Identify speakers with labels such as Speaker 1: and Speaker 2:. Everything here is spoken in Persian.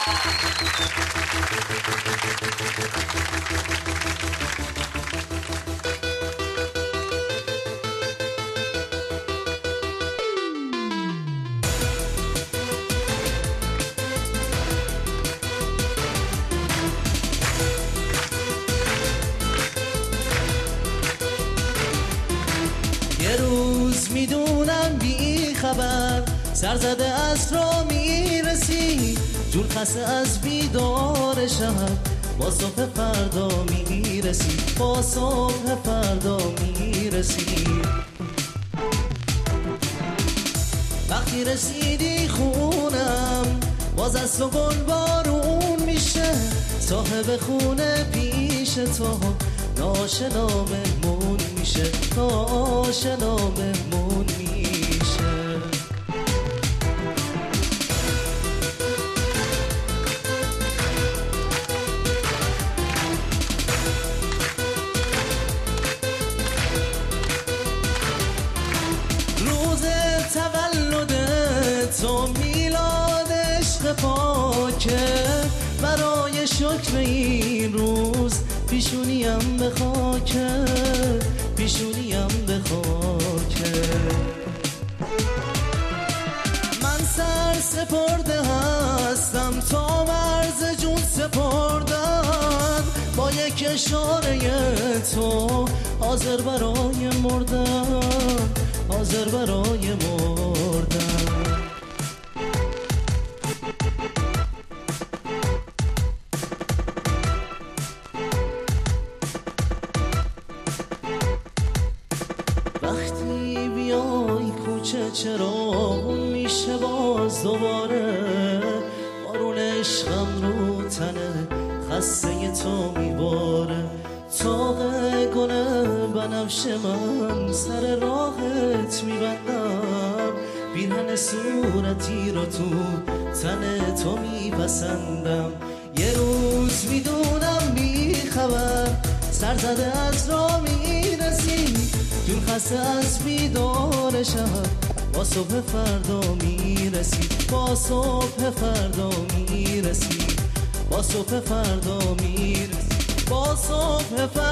Speaker 1: یه روز میدونم بی خبر سر زده از را میرسی، جون خسته از بیدار شهر، با صبح فردا میرسی، با صبح فردا میرسی. وقتی رسیدی خونم باز از تو گل بارون میشه، صاحب خونه پیش تو ناشنا مهمون میشه، ناشنا مهمون میشه. روز تولد تو میلاد عشق پاکه، برای شکر این روز پیشونیم به خاکه، پیشونیم به خاکه. من سر سپرده هستم تا مرز جون سپردن، با یک اشاره تو حاضر برای مردن، حاضر برای مردن. وقتی بیای کوچه چراغون میشه باز دوباره، بارون عشقم رو تنه خسته تو میباره، تاق گل بنفش من سر راهت میبندم، پیرهن صورتی رو تو تن تو میپسندم. یه روز میدونم بی خبر سر زده از را میرسی، جون خسته از بیدار شهر، با صبح فردا میرسی، با صبح فردا میرسی، با صبح فردا میرسی، با صبح فردا